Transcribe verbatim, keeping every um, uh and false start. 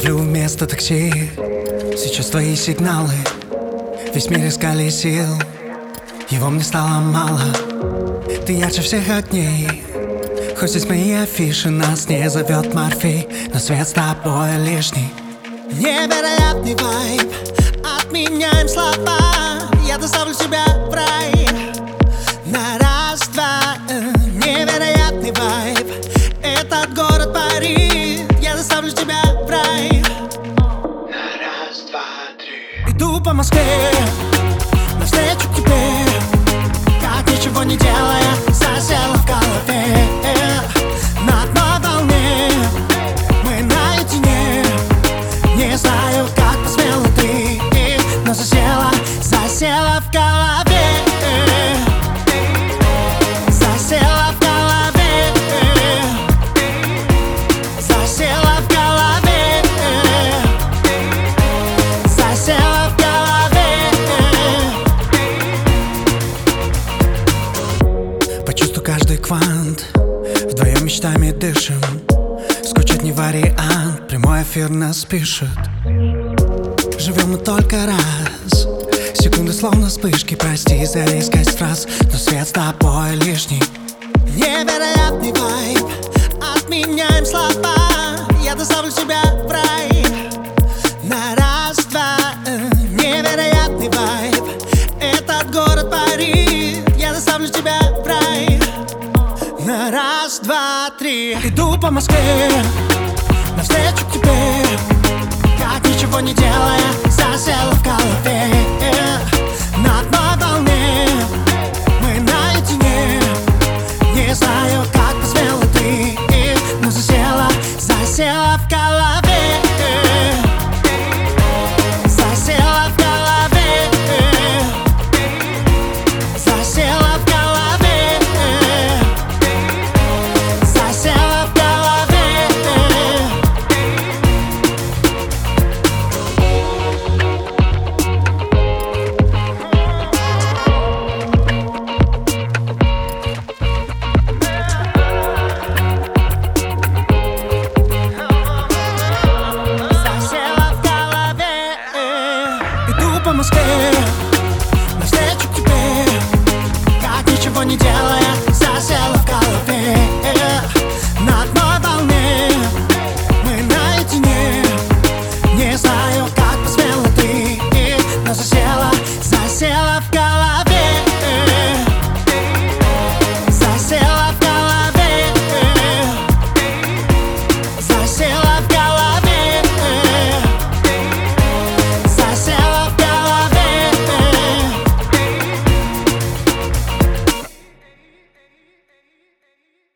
Ловлю вместо такси сейчас твои сигналы. Весь мир искали сил, его мне стало мало. Ты ярче всех огней, хоть здесь мои афиши. Нас не зовет Морфей, но свет с тобой лишний. Невероятный вайб, отменяем слова. Я доставлю тебя в рай на раз-два. Невероятный вайб, этот город парит. Я доставлю тебя в рай на раз-два-три. Иду по Москве навстречу к тебе, как ничего не делая, засела в голове. На одной волне мы наедине. Не знаю, как посмела ты, но засела, засела в голове. Засела в голове. Засела в голове. Засела в голове. Почувствуй каждый квант, вдвоем мечтами дышим. Скучать не вариант, прямой эфир нас пишет. Живем мы только раз, секунды словно вспышки. Прости за резкость фраз, но свет с тобой лишний. Невероятный вайб, отменяем слова. Я доставлю тебя в рай на раз-два. Невероятный вайб, этот город парит. Я доставлю тебя в рай на раз-два-три. Иду по Москве навстречу к тебе, как ничего не делая, засела в голове. На одной волне мы наедине. Не знаю, как посмел